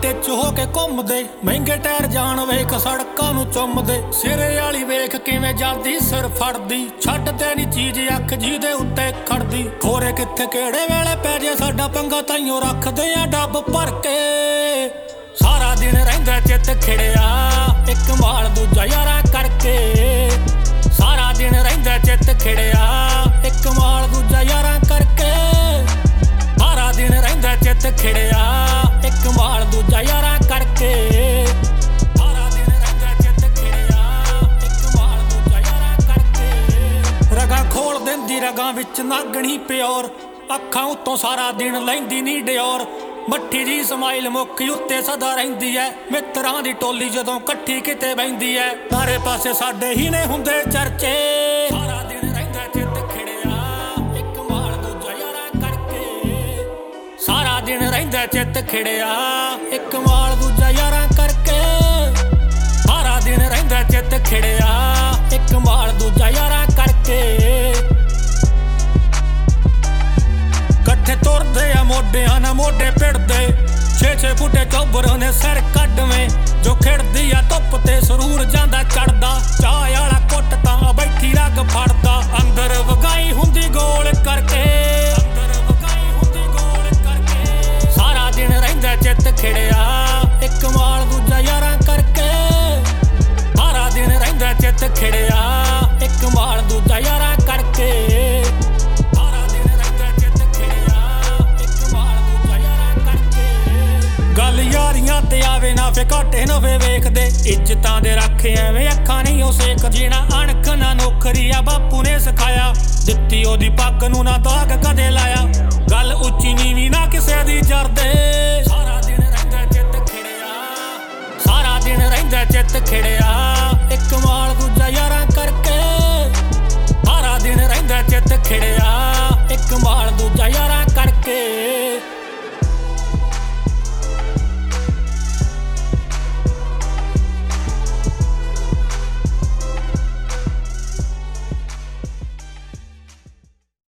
घाटे च हो के घुमदे महंगे टायर जान वेख सड़कां नूं चुमदे सिरे वाली वेख किवें जादी सिर फड़दी छड्डदे नी चीज अख जीदे उत्ते खड़दी खोरे कित्थे केड़े वेले पै जे साडा पंगा ताइयों रखदे आ डब भर के सारा दिन रहिंदा चित खिड़िया इक माल दूजा यारा करके सारा दिन रहिंदा चित खिड़िया इक माल दूजा यारा करके सारा दिन रहिंदा चित खिड़िया इक माल दूजा यारा करके सारा दिन रहिंदा चित खिड़िया इक माल दूजा यारा करके रगा खोल दिंदी रगां विच नागणी प्योर अखां उत्तों सारा दिन लैंदी नी डिओर मट्ठी जी समाइल मुख उत्ते सदा रहिंदी है मित्रां दी टोली जदों कट्ठी किते बहिंदी है सारे पासे साडे ही ने हुंदे चर्चे सारा दिन रहिंदा चित खिड़िया इक माल दूजा यारा करके सारा दिन रहिंदा चित खिड़िया इक माल दूजा यारा करके सारा दिन रहिंदा चित खिड़िया इक माल दूजा यारा करके कट्ठे तुरदे आ मोढियां ना मोढे पिड़दे 6-6 फुटे चौबरों ने सिर कड्डवें जो खिड़दी आ धुप ते सरूर जांदा चढ़दा चाह वाला कुट तां बैठी रग फड़दा अंदर वगाई हुंदी गोल करके अंदर वगाई हुंदी गोल करके सारा दिन रहिंदा चित खिड़िया इक माल दूजा यारा करके सारा दिन रहिंदा चित खिड़िया इक माल दूजा यारा करके गल यारियां ते आवे ना फे घाटे नवे वेखदे इज्जतां दे रखे एवें अखां नहीं ओ सेक जीना अणख ना नौकरी आ बापू ने सिखाया दित्ती ओदी पग नूं ना दाग कदे लाया गल उच्ची नीवी ना किसे दी जरदे सारा दिन रहिंदा चित खिड़िया सारा दिन रहिंदा चित खिड़िया